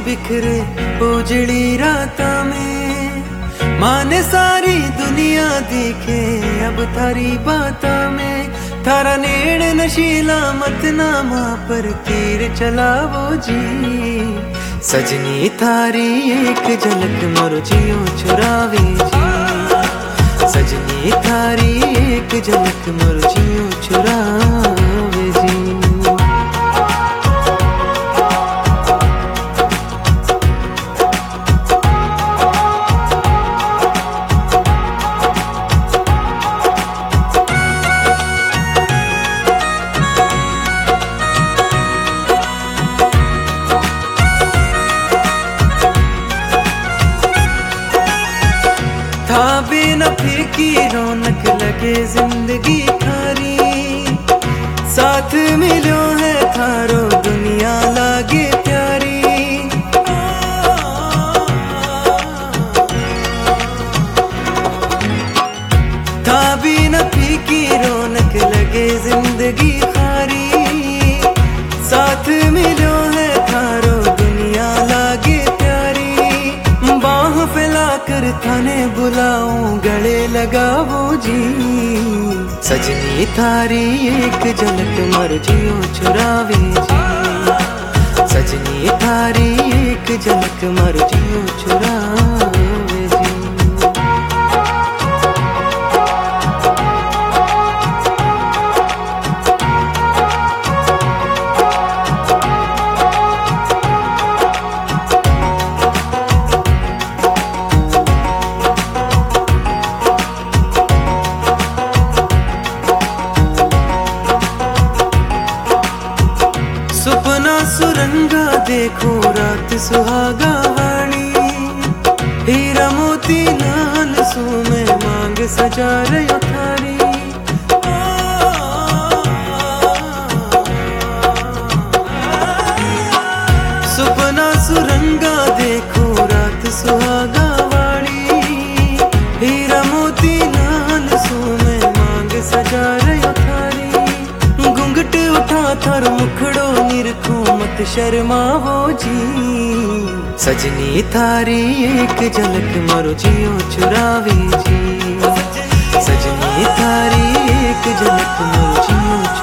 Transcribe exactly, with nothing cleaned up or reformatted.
बिखरे उजड़ी राता में, माने सारी दुनिया दिखे अब थारी बाता में। थारा नेड़ नशीला मत नामा पर तीर चलावो जी, सजनी थारी एक झलक मोर जियो चुरावे जी। सजनी थारी एक झलक मोर जियो चुरावे जी। था बिना फीकी रौनक लगे जिंदगी थारी, साथ मिलो है थारो दुनिया लागे प्यारी। था बिना फीकी रौनक लगे जिंदगी थारी, साथ मिलो है थारो दुनिया लागे प्यारी। बाह फैलाकर थाने बुलाऊं गले लगावो जी, सजनी थारी एक झलक मोर जियो चुरावे जी। सजनी थारी एक झलक मोर जियो चुरावे जी। सुपना सुरंगा देखो रात सुहागा वाणी, हीरा मोती नाल सू में मांग सजा रयो थारी। सुपना सुरंगा देखो रात सुहागा वाणी, हीरा मोती नाल सू में मांग सजा रयो थारी। घूंघट उठा थारो मुखड़ो निरखो मत शर्मावो जी, सजनी थारी एक झलक मोर जियो चुरावे जी। सजनी थारी एक झलक मोर जियो